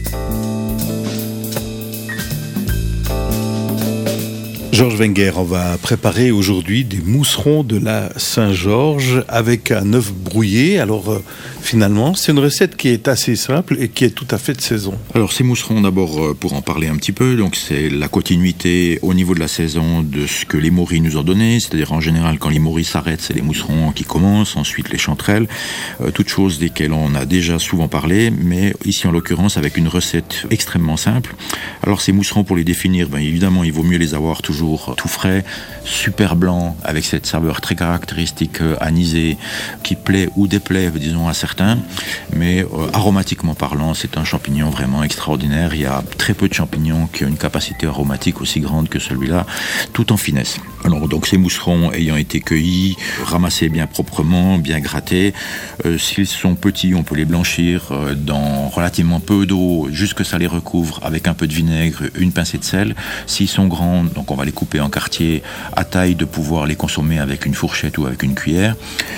Georges Wenger, on va préparer aujourd'hui des mousserons de la Saint-Georges avec un œuf brouillé. Alors finalement, c'est une recette qui est assez simple et qui est tout à fait de saison. Alors ces mousserons, d'abord, pour en parler un petit peu, donc c'est la continuité au niveau de la saison de ce que les morilles nous ont donné. C'est-à-dire en général, quand les morilles s'arrêtent, c'est les mousserons qui commencent, ensuite les chanterelles, toutes choses desquelles on a déjà souvent parlé, mais ici en l'occurrence avec une recette extrêmement simple. Alors ces mousserons, pour les définir, évidemment, il vaut mieux les avoir toujours tout frais, super blanc, avec cette saveur très caractéristique anisée qui plaît ou déplaît, disons, à certains. Mais aromatiquement parlant, c'est un champignon vraiment extraordinaire. Il y a très peu de champignons qui ont une capacité aromatique aussi grande que celui-là, tout en finesse. Alors donc ces mousserons ayant été cueillis, ramassés bien proprement, bien grattés, s'ils sont petits, on peut les blanchir dans relativement peu d'eau, juste que ça les recouvre, avec un peu de vinaigre, une pincée de sel. S'ils sont grands, donc on va les couper en quartiers à taille de pouvoir les consommer avec une fourchette ou avec une cuillère.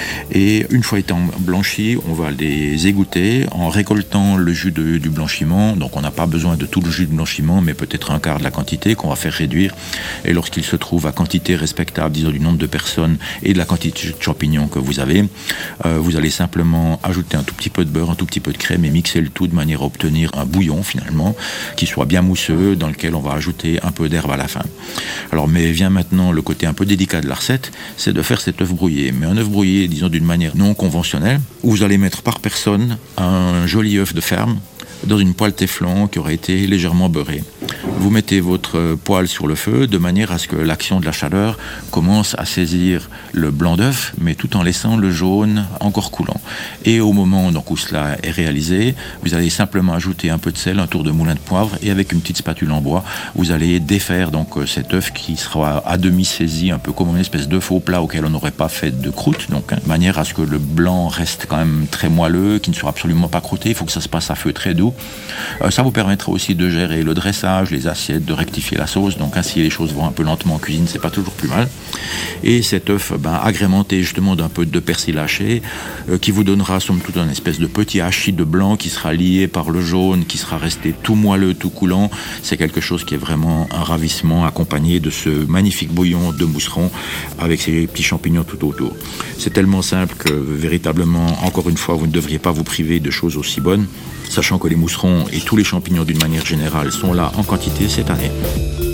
Et une fois étant blanchis, on va les égoutter en récoltant le jus du blanchiment. Donc on n'a pas besoin de tout le jus de blanchiment, mais peut-être un quart de la quantité qu'on va faire réduire. Et lorsqu'il se trouve à quantité respectable, disons du nombre de personnes et de la quantité de champignons que vous avez, vous allez simplement ajouter un tout petit peu de beurre, un tout petit peu de crème et mixer le tout de manière à obtenir un bouillon finalement qui soit bien mousseux, dans lequel on va ajouter un peu d'herbe à la fin. Alors, mais vient maintenant le côté un peu délicat de la recette, c'est de faire cet œuf brouillé. Mais un œuf brouillé, disons d'une manière non conventionnelle, où vous allez mettre par personne un joli œuf de ferme dans une poêle Téflon qui aurait été légèrement beurrée. Vous mettez votre poêle sur le feu de manière à ce que l'action de la chaleur commence à saisir le blanc d'œuf, mais tout en laissant le jaune encore coulant. Et au moment donc, où cela est réalisé, vous allez simplement ajouter un peu de sel, un tour de moulin de poivre, et avec une petite spatule en bois, vous allez défaire donc, cet œuf qui sera à demi saisi, un peu comme une espèce d'œuf au plat auquel on n'aurait pas fait de croûte, donc de manière à ce que le blanc reste quand même très moelleux, qui ne sera absolument pas croûté. Il faut que ça se passe à feu très doux. Ça vous permettra aussi de gérer le dressage, les assiettes, de rectifier la sauce. Donc ainsi les choses vont un peu lentement en cuisine, c'est pas toujours plus mal. Et cet œuf agrémenté justement d'un peu de persil haché qui vous donnera somme toute un espèce de petit hachis de blanc qui sera lié par le jaune, qui sera resté tout moelleux, tout coulant. C'est quelque chose qui est vraiment un ravissement accompagné de ce magnifique bouillon de mousseron avec ces petits champignons tout autour. C'est tellement simple que véritablement, encore une fois, vous ne devriez pas vous priver de choses aussi bonnes, sachant que les mousserons et tous les champignons d'une manière générale sont là en quantité cette année.